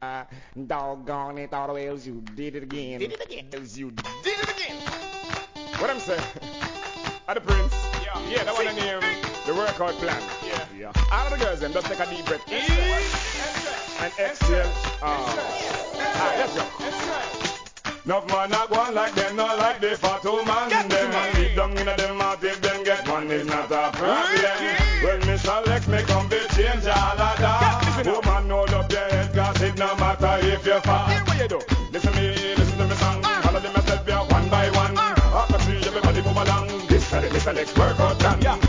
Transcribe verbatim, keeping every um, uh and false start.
Doggone it, all the way else you did it again. Did it again. Else you did it again. What I'm saying? Are the Prince? Yeah. Yeah, that one in here. The workout plan. Yeah. Yeah. All of the girls then just take a deep breath in and exhale. Oh. Alright, let's go. Enough man not one like them, not like the fat old man. Get them and lead down in a them mouth if them get one is not a problem. Well, Mister Lex may come be change all of that. Woman, hold up your head, cause it no matter if you're fat. Here what you do. Listen